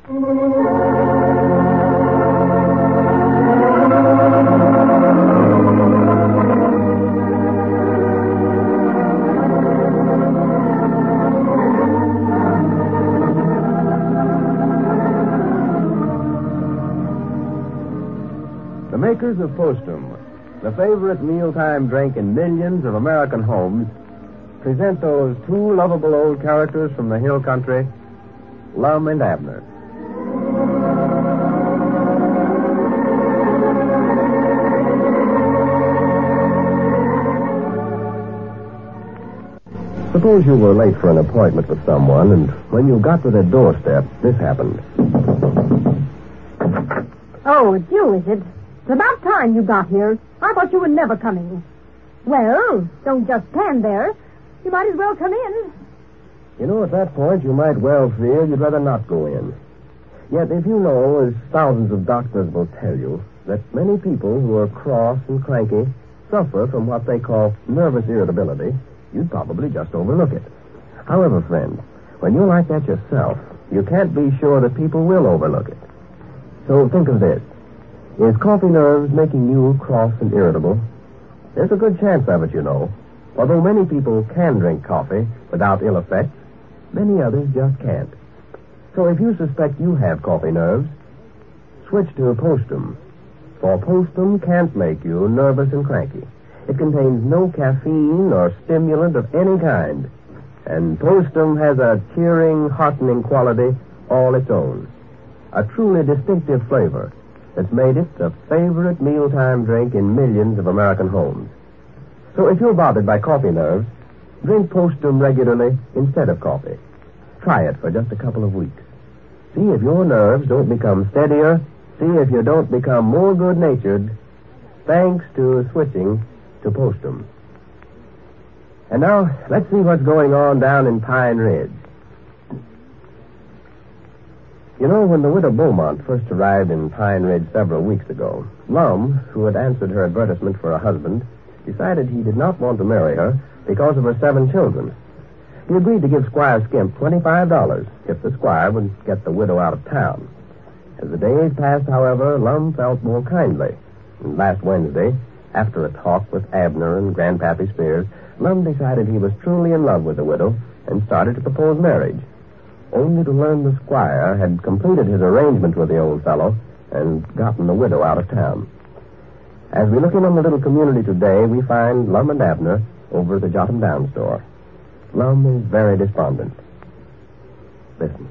The makers of Postum, the favorite mealtime drink in millions of American homes, present those two lovable old characters from the hill country, Lum and Abner. Suppose you were late for an appointment with someone, and when you got to their doorstep, this happened. Oh, it's you, is it? It's about time you got here. I thought you were never coming. Well, don't just stand there. You might as well come in. You know, at that point, you might well feel you'd rather not go in. Yet, if you know, as thousands of doctors will tell you, that many people who are cross and cranky suffer from what they call nervous irritability, you'd probably just overlook it. However, friend, when you're like that yourself, you can't be sure that people will overlook it. So think of this. Is coffee nerves making you cross and irritable? There's a good chance of it, you know. Although many people can drink coffee without ill effects, many others just can't. So if you suspect you have coffee nerves, switch to Postum. For Postum can't make you nervous and cranky. It contains no caffeine or stimulant of any kind. And Postum has a cheering, heartening quality all its own. A truly distinctive flavor that's made it a favorite mealtime drink in millions of American homes. So if you're bothered by coffee nerves, drink Postum regularly instead of coffee. Try it for just a couple of weeks. See if your nerves don't become steadier. See if you don't become more good-natured, thanks to switching to Postum. And now, let's see what's going on down in Pine Ridge. You know, when the widow Beaumont first arrived in Pine Ridge several weeks ago, Lum, who had answered her advertisement for a husband, decided he did not want to marry her because of her 7 children. He agreed to give Squire Skimp $25 if the squire would get the widow out of town. As the days passed, however, Lum felt more kindly. And last Wednesday, after a talk with Abner and Grandpappy Spears, Lum decided he was truly in love with the widow and started to propose marriage, only to learn the squire had completed his arrangement with the old fellow and gotten the widow out of town. As we look in on the little community today, we find Lum and Abner over at the Jot 'em Down store. Lum is very despondent. Listen.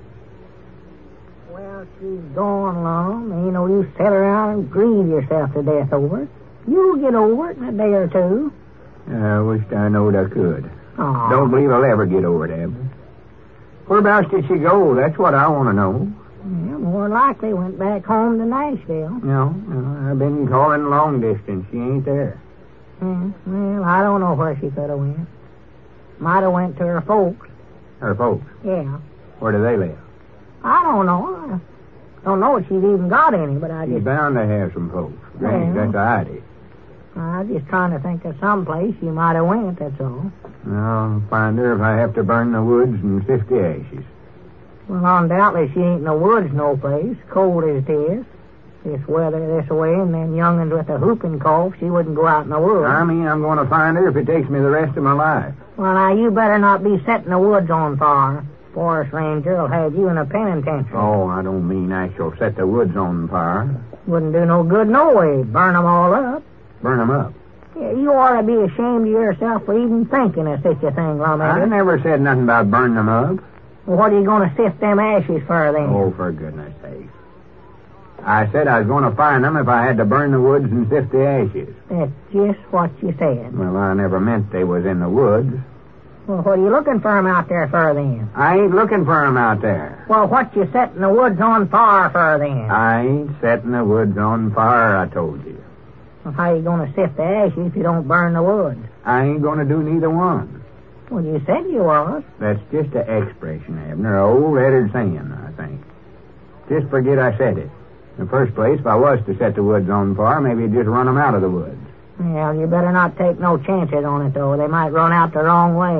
Well, she's gone, Lum. Ain't no use sit around and grieve yourself to death over it. You'll get over it in a day or two. I wished I knowed I could. Aw. Don't believe I'll ever get over it, Abner. Whereabouts did she go? That's what I want to know. Yeah, more likely went back home to Nashville. No, I've been calling long distance. She ain't there. Well, I don't know where she could have went. Might have went to her folks. Her folks? Yeah. Where do they live? I don't know. I don't know if she's even got any, but I She's just... bound to have some folks. Granny, Well. that's a idea. I'm just trying to think of some place she might have went, that's all. I'll find her if I have to burn the woods and sift the ashes. Well, undoubtedly she ain't in the woods no place, cold as it is. This weather this way, and then young'uns with a whooping cough, she wouldn't go out in the woods. I mean, I'm going to find her if it takes me the rest of my life. Well, now, you better not be setting the woods on fire. Forest ranger will have you in a penitentiary. Oh, I don't mean I shall set the woods on fire. Wouldn't do no good no way. Burn 'em all up. Burn 'em up. Yeah, you ought to be ashamed of yourself for even thinking of such a thing, I Lummy. never said nothing about burning them up. Well, what are you going to sift them ashes for, then? Oh, for goodness sake. I said I was going to find them if I had to burn the woods and sift the ashes. That's just what you said. Well, I never meant they was in the woods. Well, what are you looking for 'em out there for, then? I ain't looking for 'em out there. Well, what you setting the woods on fire for, then? I ain't setting the woods on fire, I told you. Well, how you going to sift the ashes if you don't burn the woods? I ain't going to do neither one. Well, you said you was. That's just an expression, Abner. An old lettered saying, I think. Just forget I said it. In the first place, if I was to set the woods on fire, maybe you'd just run 'em out of the woods. Well, you better not take no chances on it, though. They might run out the wrong way.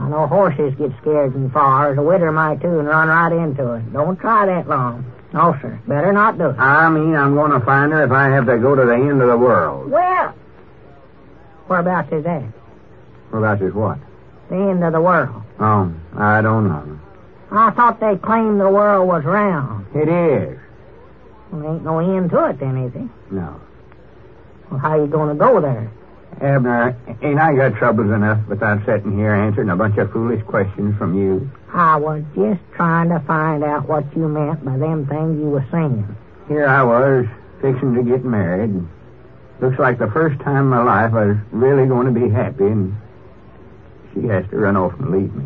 I know horses get scared in fars. A widder might, too, and run right into it. Don't try that long. No, sir. Better not do it. I mean, I'm going to find her if I have to go to the end of the world. Well, whereabouts is that? Whereabouts is what? The end of the world. Oh, I don't know. I thought they claimed the world was round. It is. Well, there ain't no end to it then, is there? No. Well, how you going to go there? Abner, ain't I got troubles enough without sitting here answering a bunch of foolish questions from you? I was just trying to find out what you meant by them things you were saying. Here I was, fixing to get married. Looks like the first time in my life I was really going to be happy, and she has to run off and leave me.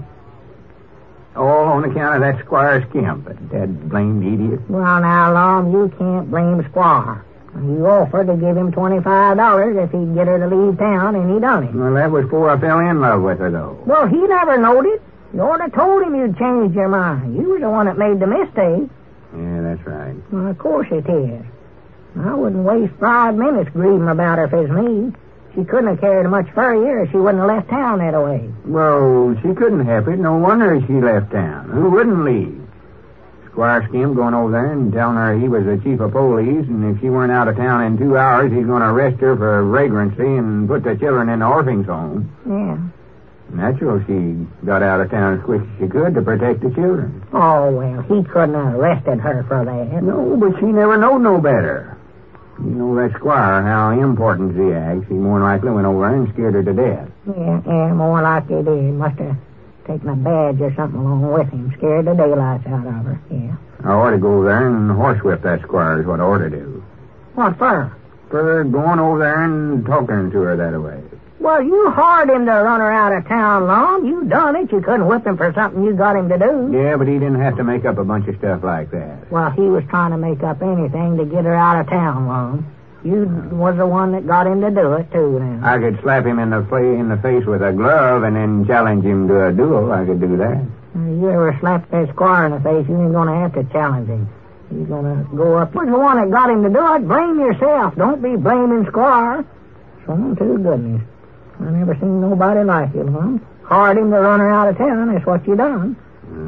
All on account of that Squire Skimp, that blamed idiot. Well, now, Lum, you can't blame Squire. You offered to give him $25 if he'd get her to leave town, and he done it. Well, that was before I fell in love with her, though. Well, he never knowed it. You ought to told him you'd changed your mind. You was the one that made the mistake. Yeah, that's right. Well, of course it is. I wouldn't waste 5 minutes grieving about her if it's me. She couldn't have carried much further if she wouldn't have left town that way. Well, she couldn't help it. No wonder she left town. Who wouldn't leave? Squire Skim going over there and telling her he was the chief of police, and if she weren't out of town in 2 hours, he's going to arrest her for vagrancy and put the children in the orphans' home. Yeah. Natural, she got out of town as quick as she could to protect the children. Oh, well, he couldn't have arrested her for that. No, but she never knowed no better. You know that Squire, how important he acts. He more than likely went over there and scared her to death. Yeah, more like he did. Must have taken a badge or something along with him. Scared the daylights out of her, yeah. I ought to go over there and horsewhip that Squire is what I ought to do. What for? For going over there and talking to her that way. Well, you hired him to run her out of town, Lum. You done it. You couldn't whip him for something you got him to do. Yeah, but he didn't have to make up a bunch of stuff like that. Well, he was trying to make up anything to get her out of town, Lum. You was the one that got him to do it, too, then. I could slap him in the face with a glove and then challenge him to a duel. I could do that. You ever slapped that Squire in the face, you ain't going to have to challenge him. He's going to go up. Who's the one that got him to do it? Blame yourself. Don't be blaming Squire. Sworn to goodness. I never seen nobody like you, Lum. Hired him to run her out of town. That's what you done.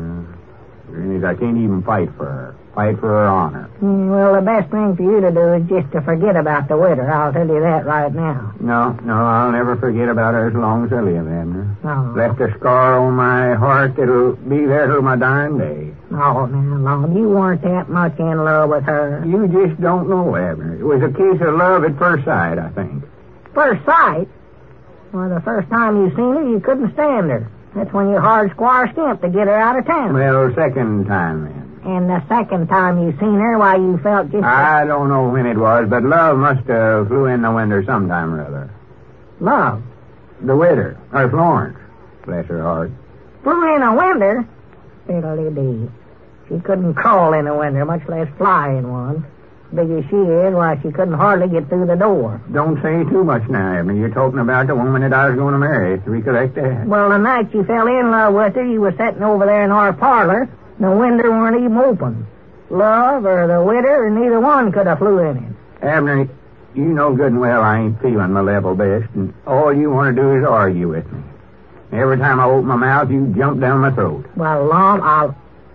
I can't even fight for her. Fight for her honor. Well, the best thing for you to do is just to forget about the widder. I'll tell you that right now. No, I'll never forget about her as long as I live, Abner. No. Left a scar on my heart that'll be there till my dying day. Oh, now, Lum, you weren't that much in love with her. You just don't know, Abner. It was a case of love at first sight, I think. First sight? Well, the first time you seen her, you couldn't stand her. That's when you hired Squire Skimp to get her out of town. Well, second time, then. And the second time you seen her, why, you felt just... I don't know when it was, but love must have flew in the window sometime or other. Love? The widder, or Florence. Bless her heart. Flew in a window? Fiddle-dee-dee. She couldn't crawl in a window, much less fly in one. Big as she is, why, she couldn't hardly get through the door. Don't say too much now, Abner. You're talking about the woman that I was going to marry. Recollect that? Well, the night you fell in love with her, you were sitting over there in our parlor. The window weren't even open. Love or the widder, or neither one could have flew in it. Abner, you know good and well I ain't feeling my level best, and all you want to do is argue with me. Every time I open my mouth, you jump down my throat. Well, Lum, I'll...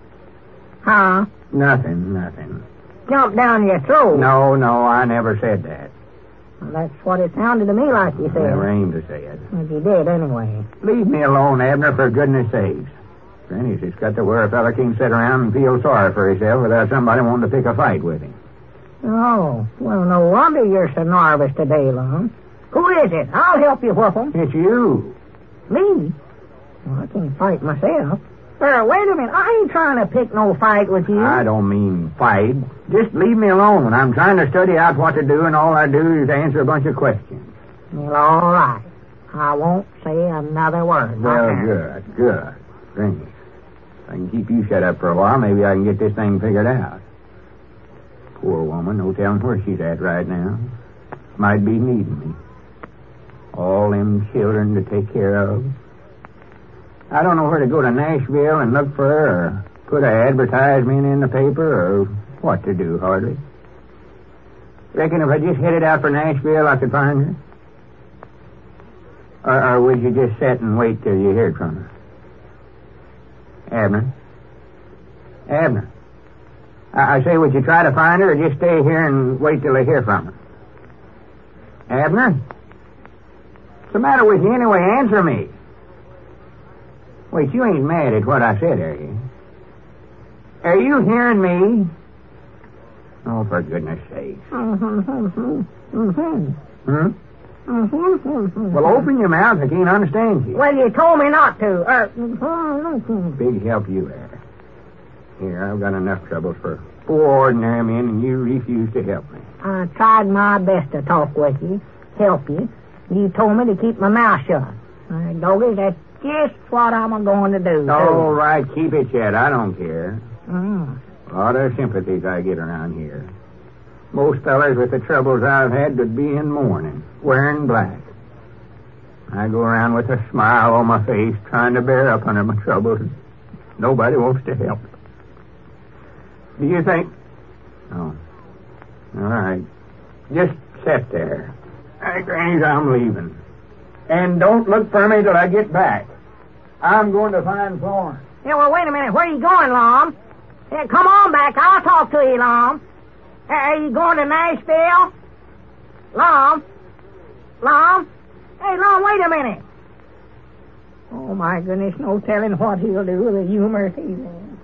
Huh? Nothing. Jump down your throat? No, I never said that. Well, that's what it sounded to me like you said. Never aimed to say it. Well, you did, anyway. Leave me alone, Abner, for goodness sakes. Granny's just got to where a fella can sit around and feel sorry for himself without somebody wanting to pick a fight with him. Oh, well, no wonder you're so nervous today, Lum. Who is it? I'll help you whoop 'em. It's you. Me? Well, I can't fight myself. Wait a minute. I ain't trying to pick no fight with you. I don't mean fight. Just leave me alone. I'm trying to study out what to do, and all I do is answer a bunch of questions. Well, all right. I won't say another word. Well, good. Granny, if I can keep you shut up for a while, maybe I can get this thing figured out. Poor woman, no telling where she's at right now. Might be needing me. All them children to take care of. I don't know where to go to Nashville and look for her, or put an advertisement in the paper, or what to do, hardly. Reckon if I just headed out for Nashville, I could find her? Or would you just sit and wait till you heard from her? Abner? Abner? I say, would you try to find her or just stay here and wait till I hear from her? Abner? What's the matter with you anyway? Answer me. Wait, you ain't mad at what I said, are you? Are you hearing me? Oh, for goodness sake. Well, open your mouth. I can't understand you. Well, you told me not to. Big help you are. Here, I've got enough troubles for 4 ordinary men, and you refuse to help me. I tried my best to talk with you, help you. You told me to keep my mouth shut. Doggy, that's just what I'm going to do. All right, keep it shut. I don't care. A lot of sympathies I get around here. Most fellas with the troubles I've had would be in mourning, wearing black. I go around with a smile on my face, trying to bear up under my troubles. Nobody wants to help. Do you think... Oh. All right. Just sit there. Hey, Granny, I'm leaving. And don't look for me till I get back. I'm going to find Florence. Yeah, well, wait a minute. Where are you going, Lom? Yeah, come on back. I'll talk to you, Lom. Are you going to Nashville? Lom? Lom? Hey, Lom, wait a minute. Oh, my goodness, no telling what he'll do with the humor he's in.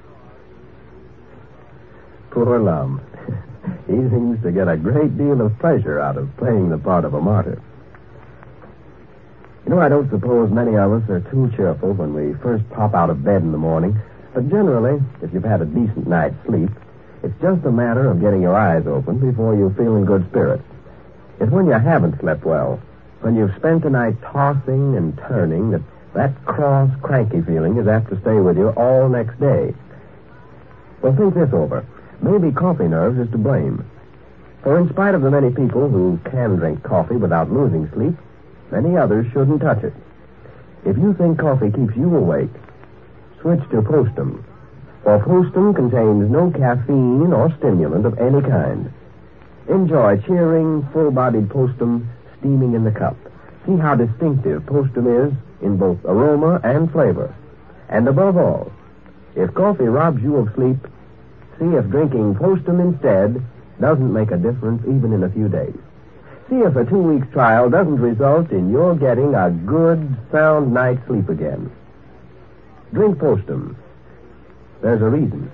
Poor Lum. He seems to get a great deal of pleasure out of playing the part of a martyr. You know, I don't suppose many of us are too cheerful when we first pop out of bed in the morning, but generally, if you've had a decent night's sleep, it's just a matter of getting your eyes open before you feel in good spirits. It's when you haven't slept well, when you've spent the night tossing and turning, that cross, cranky feeling is apt to stay with you all next day. Well, think this over. Maybe coffee nerves is to blame. For in spite of the many people who can drink coffee without losing sleep, many others shouldn't touch it. If you think coffee keeps you awake, switch to Postum. For Postum contains no caffeine or stimulant of any kind. Enjoy cheering, full-bodied Postum steaming in the cup. See how distinctive Postum is in both aroma and flavor. And above all, if coffee robs you of sleep, see if drinking Postum instead doesn't make a difference even in a few days. See if a 2-week trial doesn't result in your getting a good, sound night's sleep again. Drink Postum. There's a reason.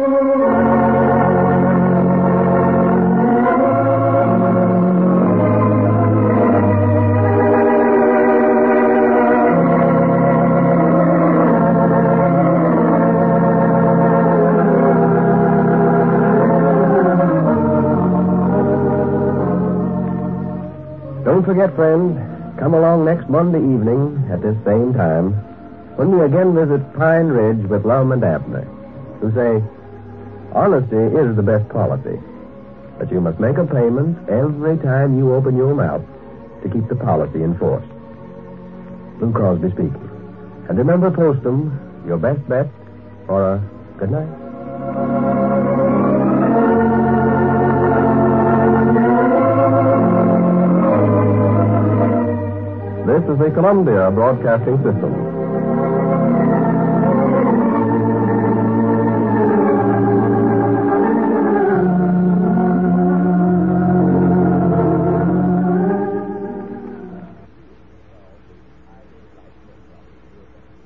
Don't forget, friends, come along next Monday evening at this same time when we again visit Pine Ridge with Lum and Abner, who say, honesty is the best policy, but you must make a payment every time you open your mouth to keep the policy in force. Lou Crosby speaking. And remember, Postum, your best bet for a good night. This is the Columbia Broadcasting System.